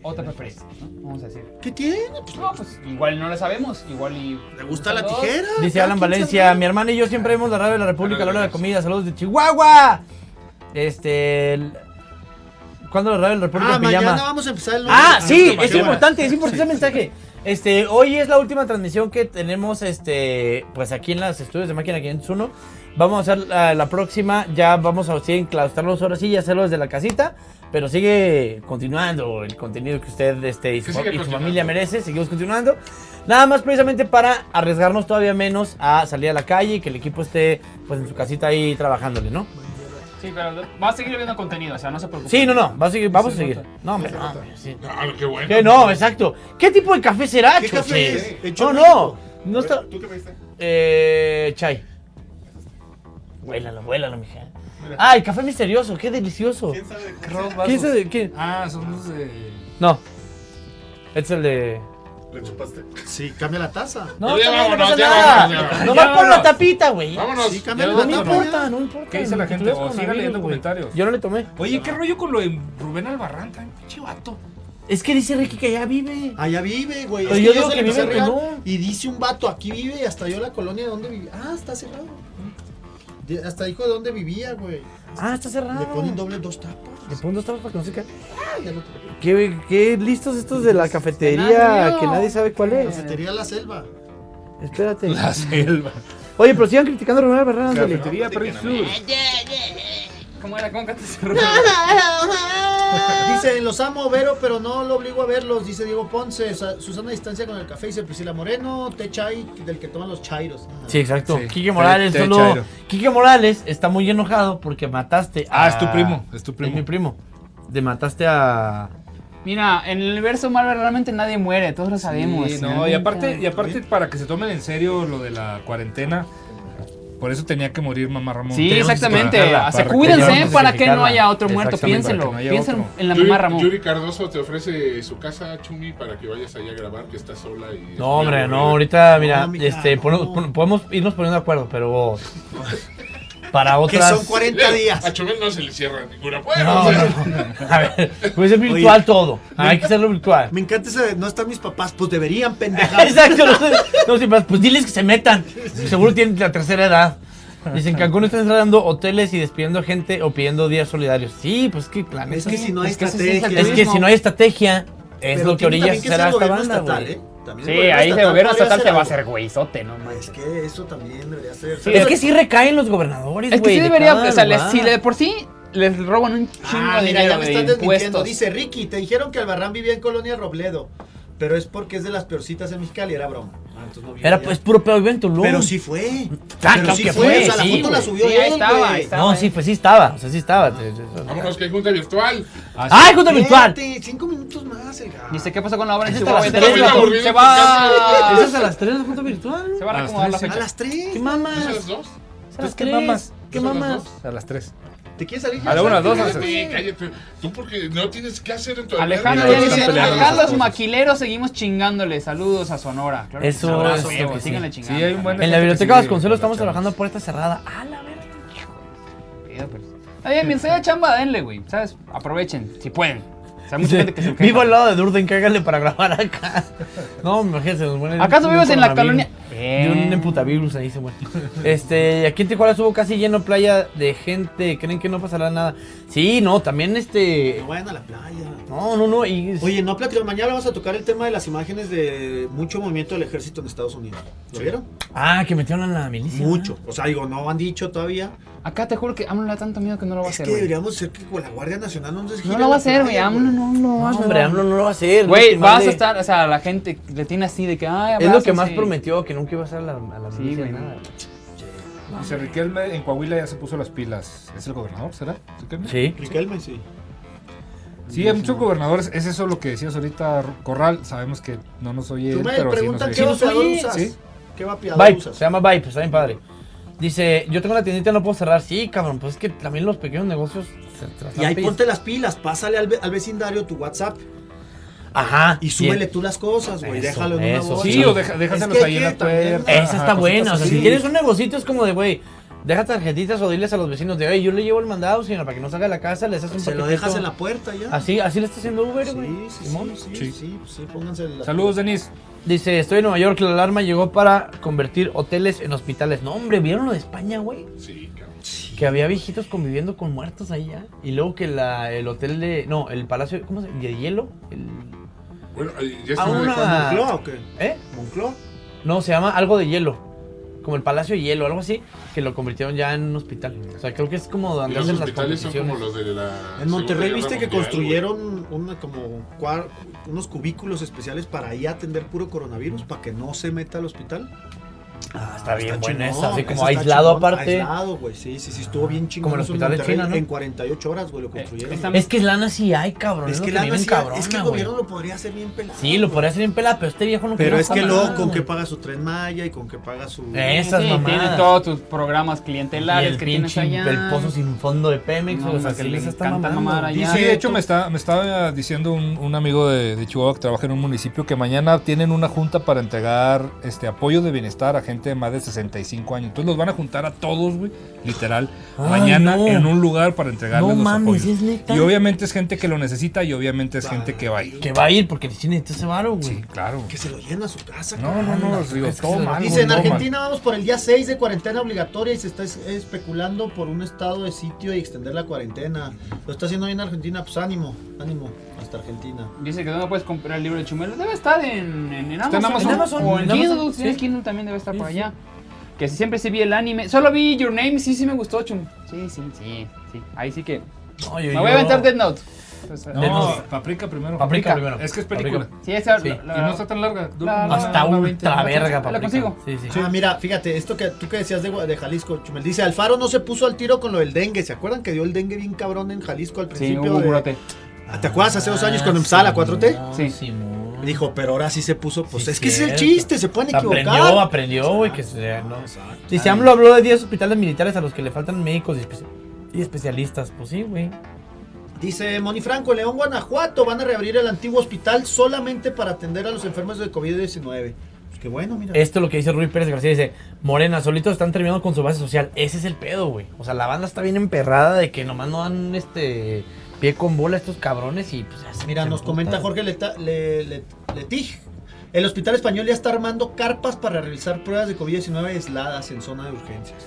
otra preferencia, ¿no? Vamos a decir. ¿Qué tiene? Pues, no, pues igual no lo sabemos, igual y... ¿Le gusta la tijera? Dice Alan Valencia, mi hermana y yo siempre vemos la radio de la República a la hora de la comida. Saludos de Chihuahua. Este... el- ¿Cuándo la radio de la República Ah, en mañana pijama? vamos a empezar el Ah, sí, Ah, es importante, es importante ese mensaje. Este, hoy es la última transmisión que tenemos, este, pues aquí en los estudios de Máquina quinientos uno. Vamos a hacer la, la próxima, ya vamos a sí, enclaustrarlos ahora sí y hacerlo desde la casita. Pero sigue continuando el contenido que usted este, y, su, Sí, sigue y su continuando. familia merece. Seguimos continuando. Nada más precisamente para arriesgarnos todavía menos a salir a la calle y que el equipo esté pues en su casita ahí trabajándole, ¿no? Sí, pero va a seguir viendo contenido, o sea, no se preocupe. Sí, no, no, va a seguir, vamos a seguir. No, hombre, no, hombre, sí. Ah, qué bueno. ¿Qué no? Exacto. ¿Qué tipo de café será, ¿Qué Choches? café es? No, ¿Hecho en no. México? No está. ¿Tú qué pediste? Eh. Chai. Huélalo, huélalo, mija. Ay, café misterioso, qué delicioso. ¿Quién sabe de qué? ¿Quién sabe de qué? Ah, son los de... No. Este es el de. ¿Le chupaste? Sí, cambia la taza. No, Ya está bien, no vámonos, pasa ya nada. vámonos, ya vámonos. Nomás Ya pon la vámonos. tapita, güey. Vámonos. Sí, Ya cambia No la me tapa. importa, no importa. ¿Qué dice la gente? Tú ves O con síganle leyendo amigos, güey. comentarios. Yo no le tomé. Oye, ¿qué rollo con lo de Rubén Albarrán? Tan pinche vato. Es que dice Ricky que allá vive. Allá vive, güey. Pero Es yo que digo se que le empecé vive a en regar Perú. y dice un vato, aquí vive y hasta yo la colonia de donde vivía. Ah, está cerrado. De- hasta dijo de dónde vivía, güey. Ah, está cerrado. Le ponen doble dos tapas. Le ponen dos tapas para que no se caiga. Ah, ya lo tengo. ¿Qué, qué listos estos de la cafetería que nadie sabe cuál es. Cafetería La Selva. Espérate. La selva. Oye, pero sigan criticando a Rubén Albarrán, ándale. Cafetería Paris Sur. ¿Cómo era? ¿Cómo cantas? Dice, los amo, Vero, pero no lo obligo a verlos. Dice Diego Ponce. Sa- Susana Distancia con el café. Dice Priscila Moreno. Té chai, del que toman los chairos. Ah. Sí, exacto. Sí. Quique Morales Té- té solo. chairo. Quique Morales está muy enojado porque mataste a. Ah, es tu primo, es tu primo. Es mi primo. De mataste a. Mira, en el universo Marvel realmente nadie muere, todos lo sabemos. Sí, no, y aparte, y aparte para que se tomen en serio lo de la cuarentena, por eso tenía que morir mamá Ramón. Sí, Teníamos que exactamente. para- O sea, para cuídense recordar- para que no justificarla. haya otro muerto. Exactamente, Piénsenlo. para que no haya Piensen otro. en la Yuri, mamá Ramón. Yuri Cardoso te ofrece su casa, Chumi, para que vayas allá a grabar, que está sola y... No, hombre, no, aburrida. ahorita, mira, No, mija, este, no. pon- pon- podemos irnos poniendo de acuerdo, pero. Para Que otras. son cuarenta Leo, días. A Chumel no se le cierra ninguna puerta. No, o sea, no. A ver, puede ser virtual Oye, todo. Hay que hacerlo virtual. Me encanta ese de, no están mis papás. Pues deberían, pendeja. Exacto, no, sé- no, sí, pues diles que se metan. Seguro tienen la tercera edad. Dicen Cancún están cerrando hoteles y despidiendo gente o pidiendo días solidarios. Sí, pues que la neta, Es que si no hay Es que ese sí es el estrategia. es que si no hay estrategia, es Pero lo que tiene orilla también que será ser el esta gobierno banda, estatal, güey. ¿eh? También Sí, el gobierno ahí el gobierno podría estatal hacer te va a algo. hacer güeyzote, no manches. Es que eso también debería ser. Es que sí recaen los gobernadores, Es que güey, sí de debería, cada o sea, les- lugar. si de por sí les roban un chingo Ah, de mira, dinero ya me de están desmintiendo. impuestos. Dice Ricky, te dijeron que Albarrán vivía en Colonia Robledo, pero es porque es de las peorcitas en Mexicali, era broma. Ah, entonces no vive Era allá. pues puro pedo en Tulum. Pero sí fue. Ah, Pero claro sí que fue, fue, o sea, la sí, foto la güey. subió Sí, ahí él, estaba, güey. ahí estaba. No, sí, pues sí estaba. O sea, sí estaba. Vámonos, que hay junta virtual. ¡Ay, junta virtual! Espérate, cinco minutos más, el gato. Dice, ¿qué pasó con la obra en Es hasta Chihuahua? las Ya tres, se va- aburrido Se en va. ¿Esa es a las tres la junta virtual? Se va a A las reacomodar la tres, A fecha. las tres. ¿Qué ¿No mamas? son las dos? ¿A las ¿Qué tres? mamas? ¿Qué ¿No son las mamas? dos? A las tres. ¿Te quieres salir? A la una, dos, a las Cállate, tres. cállate. Tú porque no tienes que hacer en tu Alejandro No, ya no dice, están peleando acá esas los cosas. maquileros seguimos chingándole. Saludos a Sonora. Claro que Eso sí, abrazo, es, huevo, que sí. síganle Sí, chingando. hay un buen- En la gente biblioteca que sigue Vasconcelos estamos con la trabajando a puerta cerrada. ¡Ah, la verga! Pido, pero- Está bien, bien, sea chamba, denle, güey. ¿Sabes? Aprovechen, si pueden. O sea, mucha gente que se queja. Vivo al lado de Durden, cáigale para grabar acá. No, imagínense, nos mueren. ¿Acaso un vives en la coronavirus. colonia? De un Bien. emputavirus ahí se muere. Este, aquí en Tijuana estuvo casi lleno playa de gente. ¿Creen que no pasará nada? Sí, no, también este. Que vayan a la playa. No, no, no. Y... Oye, no platicamos. Mañana vamos a tocar el tema de las imágenes de mucho movimiento del ejército en Estados Unidos. ¿Lo vieron? Ah, que metieron a la milicia. Mucho. O sea, digo, no han dicho todavía. Acá te juro que AMLO le da tanto miedo que no lo va a Es hacer, que güey. deberíamos ser que con la Guardia Nacional no nos No gire lo va a la hacer, güey. playa, AMLO no, no lo va a No, hacer. hombre, AMLO no lo va a hacer. Güey, Es lo que más vas a le- estar, o sea, la gente le tiene así de que, ay, Es lo que más abrácense. prometió, que nunca iba a hacer a la, a la Sí, milicia güey, nada. Dice Riquelme en Coahuila ya se puso las pilas. ¿Es el gobernador, será? ¿Riquelme? Sí. Riquelme, sí. Sí, hay muchos gobernadores. Es eso lo que decías ahorita, Corral. Sabemos que no nos oye él, Tú me pero sí nos preguntan oye. qué vapeador oye. usas. ¿Sí? ¿Qué vapeador Vipe, usas? se llama Vipe, está bien padre. Dice, yo tengo una tiendita, no puedo cerrar. Sí, cabrón, pues es que también los pequeños negocios se se las Y ahí están ponte las pilas, pásale al, ve- al vecindario tu WhatsApp Ajá. y súbele bien. tú las cosas, güey. Eso, Déjalo en una eso, bolsa. Sí, o deja- déjaselos Es que ahí en hay la que también- puerta. Esa Ajá, está buena, o sea, cositas si así. tienes un negocito es como de, güey, Deja tarjetitas o diles a los vecinos de, oye, yo le llevo el mandado, señora, para que no salga de la casa, les haces un Se lo paquetito. dejas en la puerta ya. Así, así le está haciendo Uber, güey. Sí, sí, sí, sí, sí, sí, sí, pónganse la... Saludos, Denise. Dice, estoy en Nueva York, la alarma llegó para convertir hoteles en hospitales. No, hombre, ¿vieron lo de España, güey? Sí, cabrón. Que había viejitos conviviendo con muertos ahí ya. Y luego que la, el hotel de... No, el palacio, ¿cómo se llama? ¿De hielo? El... Bueno, ya Ah, está una- ¿Moncloa o qué? ¿Eh? ¿Moncloa? No, se llama algo de hielo. Como el Palacio de Hielo, algo así, que lo convirtieron ya en un hospital. O sea, creo que es como donde Y los hacen las hospitales son como competiciones. los de la... En Monterrey Segunda viste Guerra que Mundial, construyeron una como cuar- unos cubículos especiales para ahí atender puro coronavirus, para que no se meta al hospital. Ah, está bien buena chingón, esa, así como esa está aislado chingón, aparte. Aislado, güey, sí, sí, sí, estuvo bien chingón. Como el eso en hospital de Monterrey, China, ¿no? En cuarenta y ocho horas, güey, lo construyeron. Está- Es que lana sí hay, cabrón. Es lo que, me la viene es cabrona, que el güey. gobierno lo podría hacer bien pelado. Sí, lo podría hacer bien pelada, pero este viejo no Pero quiere es que bajar luego, nada, ¿con güey. qué paga su Tren Maya y con qué paga su... Esas Sí, mamadas. tiene todos tus programas Y clientelares el que tienes pinche, allá. el pozo sin fondo de Pemex, No, o sea, hombre, que sí, les le está encanta mamando. mamar allá. Sí, de hecho me, está, me estaba diciendo un, un amigo de, de Chihuahua que trabaja en un municipio que mañana tienen una junta para entregar este apoyo de bienestar a gente de más de sesenta y cinco años. Entonces los van a juntar a todos, güey, literal, Ay, mañana no. en un lugar para entregarles No los mames, apoyos. ¿es neta? Y obviamente es gente que lo necesita y obviamente es gente que va a ir. Que va a ir porque sí necesita ese varo, güey. Sí, claro. Que se lo llena a su casa. No, no, no, cabrón. digo, es que todo se- mal, Dice, en todo mal. Argentina vamos por el día seis de cuarentena obligatoria y se está es- especulando por un estado de sitio y extender la cuarentena. Lo está haciendo bien Argentina, pues ánimo, ánimo, hasta Argentina. Dice que no puedes comprar el libro de Chumel. Debe estar en, en, en Amazon. en Amazon. En Amazon. O en En Kindle. Amazon, Sí, sí. el Kindle también debe estar Sí, por sí. allá. Que si siempre sí vi el anime. Solo vi Your Name. Sí, sí me gustó, Chum. Sí, sí, sí. sí. Ahí sí que. No, yo- Me yo- voy a aventar Death Note. Pues, No, Denos- Paprika primero. Paprika primero. Es que es película. Paprika. Sí, esa. Sí. la- Y no está tan larga. dura la- como una- Hasta una veinte ultra minutos. verga, ¿La Paprika. consigo? Sí, sí. Ah, mira, fíjate, esto que tú que decías de, Gua- de Jalisco, Chumel, dice, Alfaro no se puso al tiro con lo del dengue. ¿Se acuerdan que dio el dengue bien cabrón en Jalisco al Sí, principio? hubo un de- brote. Ah, ¿te acuerdas hace dos años cuando empezaba la cuatro T? Sí. Simón. Dijo, pero ahora sí se puso, pues Sí, es que ese es el cierto. chiste, se pueden equivocar. Aprendió, aprendió, güey, que se... No. Dice, AMLO habló de diez hospitales militares a los que le faltan médicos y, espe- y especialistas. Pues sí, güey. Dice Moni Franco, en León, Guanajuato, van a reabrir el antiguo hospital solamente para atender a los enfermos de COVID diecinueve. Pues qué bueno, mira. Esto es lo que dice Rui Pérez García. Dice, Morena, solitos están terminando con su base social. Ese es el pedo, güey. O sea, la banda está bien emperrada de que nomás no dan este pie con bola a estos cabrones y pues... ya se- Mira, se nos emputan. comenta Jorge Leta- Le- Le- Letij. El hospital español ya está armando carpas para realizar pruebas de COVID diecinueve aisladas en zona de urgencias.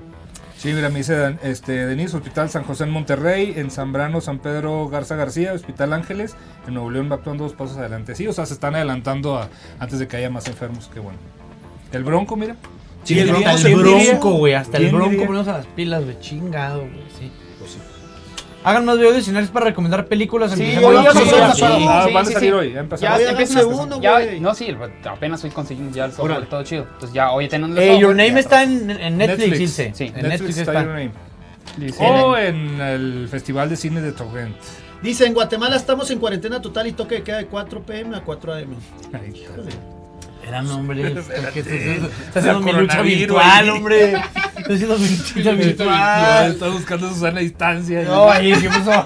Sí, mira, me dice este, Denise, Hospital San José en Monterrey, en Zambrano, San Pedro Garza García, Hospital Ángeles, en Nuevo León va actuando dos pasos adelante. Sí, o sea, se están adelantando a- antes de que haya más enfermos, qué bueno. El Bronco, mira. Sí, ¿Quién el diría? Hasta el ¿Quién diría? bronco, güey. Hasta el ¿Quién bronco diría? ponemos a las pilas, güey. Chingado, güey. Sí. Pues sí. Hagan más videos adicionales para recomendar películas. Sí, Empecemos hoy las ya cosas. salieron. Sí. Sí, Ah, sí, van a sí, salir sí. hoy, ya empezaron. Ya Oye, empiezan háganse a- uno, ya- güey. No, sí, apenas hoy conseguimos ya el software, Órale. todo chido. Entonces ya hoy tenemos el Eh, software. Your Name ya está en, en Netflix, Netflix. dice. Sí, en Netflix, Netflix está está. Your Name. Dice- O en el Festival de Cine de Torrent. Dice, en Guatemala estamos en cuarentena total y toque de queda de cuatro pe eme a cuatro a eme. Ahí está. Era nombre. Espérate. Está haciendo mi lucha Coronavirus virtual, ahí. hombre. Está haciendo mi lucha No, virtual. está buscando Susana Distancia. No, ahí, ¿qué pasó?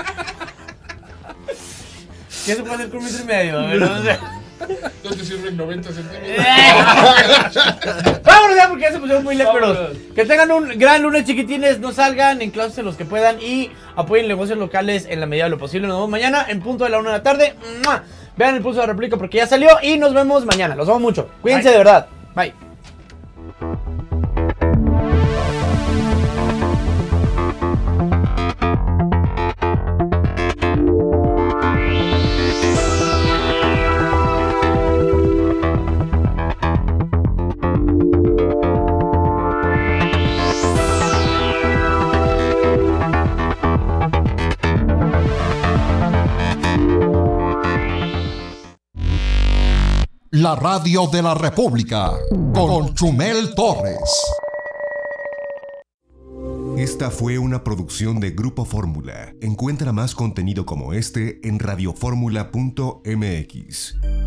¿Qué se puede hacer con un metro y medio? A ver, no sé. No te sirven noventa centímetros. Vámonos ya porque ya se pusieron muy léperos. Vámonos. Que tengan un gran lunes, chiquitines. No salgan, encláusense los que puedan y apoyen negocios locales en la medida de lo posible. Nos vemos mañana en punto de la una de la tarde. ¡Mua! Vean el Pulso de la República porque ya salió y nos vemos mañana. Los amo mucho. Cuídense de verdad. Bye. La radio de la República con Chumel Torres. Esta fue una producción de Grupo Fórmula. Encuentra más contenido como este en radioformula punto eme equis.